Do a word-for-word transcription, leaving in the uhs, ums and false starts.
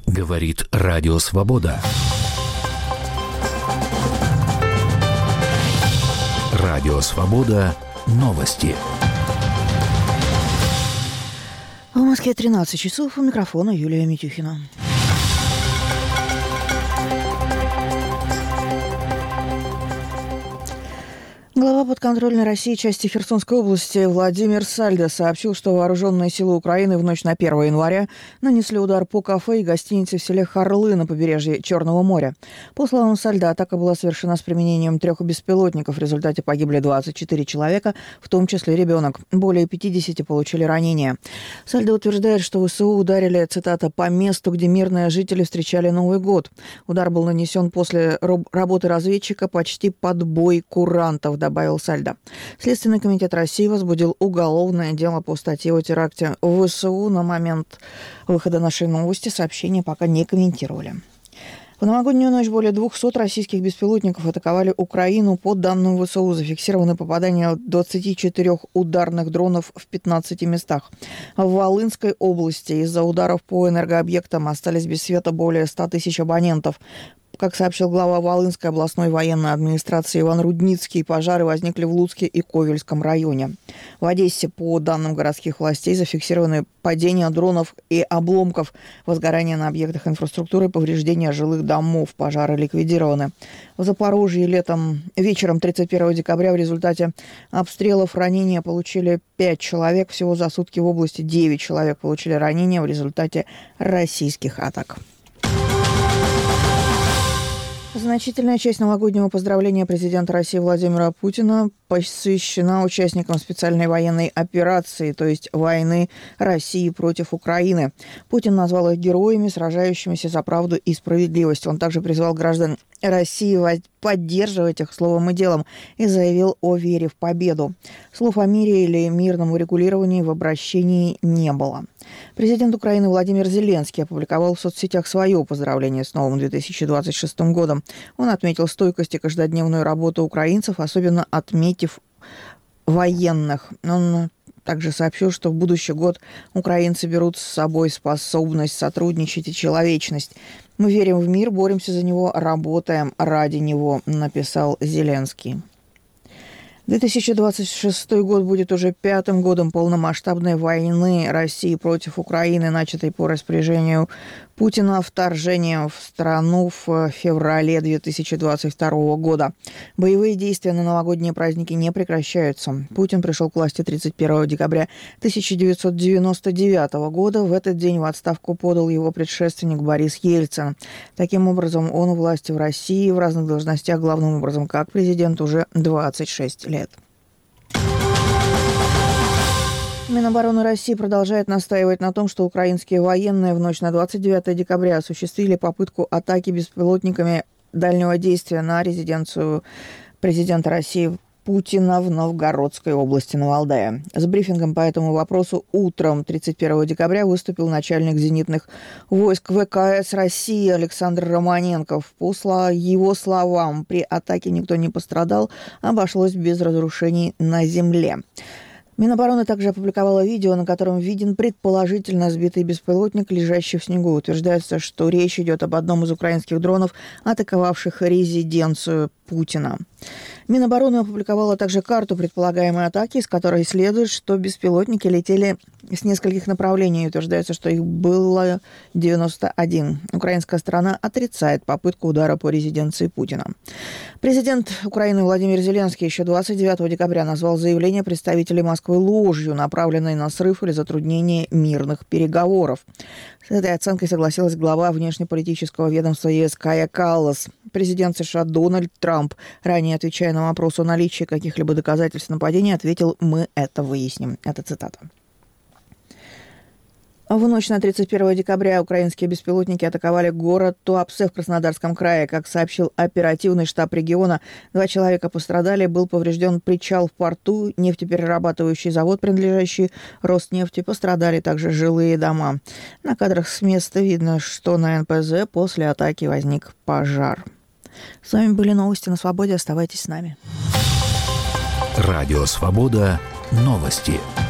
Говорит Радио Свобода. Радио Свобода. Новости. В Москве тринадцать часов. У микрофона Юлия Митюхина. Глава подконтрольной России части Херсонской области Владимир Сальдо сообщил, что вооруженные силы Украины в ночь на первое января нанесли удар по кафе и гостинице в селе Харлы на побережье Черного моря. По словам Сальдо, атака была совершена с применением трех беспилотников. В результате погибли двадцать четыре человека, в том числе ребенок. Более пятидесяти получили ранения. Сальдо утверждает, что ВСУ ударили, цитата, «по месту, где мирные жители встречали Новый год». Удар был нанесен после работы разведчика почти под бой курантов, добавил Сальдо. Следственный комитет России возбудил уголовное дело по статье о теракте в ВСУ. На момент выхода нашей новости сообщения пока не комментировали. В новогоднюю ночь более двухсот российских беспилотников атаковали Украину. По данным ВСУ, зафиксированы попадания двадцати четырёх ударных дронов в пятнадцати местах. В Волынской области из-за ударов по энергообъектам остались без света более ста тысяч абонентов. Как сообщил глава Волынской областной военной администрации Иван Рудницкий, пожары возникли в Луцке и Ковельском районе. В Одессе, по данным городских властей, зафиксированы падения дронов и обломков, возгорание на объектах инфраструктуры, повреждения жилых домов, пожары ликвидированы. В Запорожье летом, вечером тридцать первого декабря в результате обстрелов ранения получили пять человек. Всего за сутки в области девять человек получили ранения в результате российских атак. Значительная часть новогоднего поздравления президента России Владимира Путина посвящена участникам специальной военной операции, то есть войны России против Украины. Путин назвал их героями, сражающимися за правду и справедливость. Он также призвал граждан России поддерживать их словом и делом и заявил о вере в победу. Слов о мире или мирном урегулировании в обращении не было. Президент Украины Владимир Зеленский опубликовал в соцсетях свое поздравление с новым две тысячи двадцать шестым годом. Он отметил стойкость и каждодневную работу украинцев, особенно отметив военных. Он также сообщил, что в будущий год украинцы берут с собой способность сотрудничать и человечность. «Мы верим в мир, боремся за него, работаем ради него», написал Зеленский. две тысячи двадцать шестой год будет уже пятым годом полномасштабной войны России против Украины, начатой по распоряжению Путина вторжением в страну в феврале две тысячи двадцать второго года. Боевые действия на новогодние праздники не прекращаются. Путин пришел к власти тридцать первого декабря тысяча девятьсот девяносто девятого года. В этот день в отставку подал его предшественник Борис Ельцин. Таким образом, он у власти в России в разных должностях, главным образом как президент, уже двадцать шесть лет. Минобороны России продолжает настаивать на том, что украинские военные в ночь на двадцать девятое декабря осуществили попытку атаки беспилотниками дальнего действия на резиденцию президента России Путина в Новгородской области на Валдае. С брифингом по этому вопросу утром тридцать первого декабря выступил начальник зенитных войск ВКС России Александр Романенков. По его словам, при атаке никто не пострадал, обошлось без разрушений на земле. Минобороны также опубликовала видео, на котором виден предположительно сбитый беспилотник, лежащий в снегу. Утверждается, что речь идет об одном из украинских дронов, атаковавших резиденцию Путина. Минобороны опубликовала также карту предполагаемой атаки, из которой следует, что беспилотники летели с нескольких направлений. Утверждается, что их было девяносто один. Украинская сторона отрицает попытку удара по резиденции Путина. Президент Украины Владимир Зеленский еще двадцать девятого декабря назвал заявление представителей Москвы ложью, направленной на срыв или затруднение мирных переговоров. С этой оценкой согласилась глава внешнеполитического ведомства ЕС Кая Каллас. Президент США Дональд Трамп, ранее отвечая на вопрос о наличии каких-либо доказательств нападения, ответил: «Мы это выясним». Это цитата. В ночь на тридцать первого декабря украинские беспилотники атаковали город Туапсе в Краснодарском крае. Как сообщил оперативный штаб региона, два человека пострадали, был поврежден причал в порту, нефтеперерабатывающий завод, принадлежащий Роснефти. Пострадали также жилые дома. На кадрах с места видно, что на эн пэ зэ после атаки возник пожар. С вами были новости на Свободе. Оставайтесь с нами. Радио Свобода. Новости.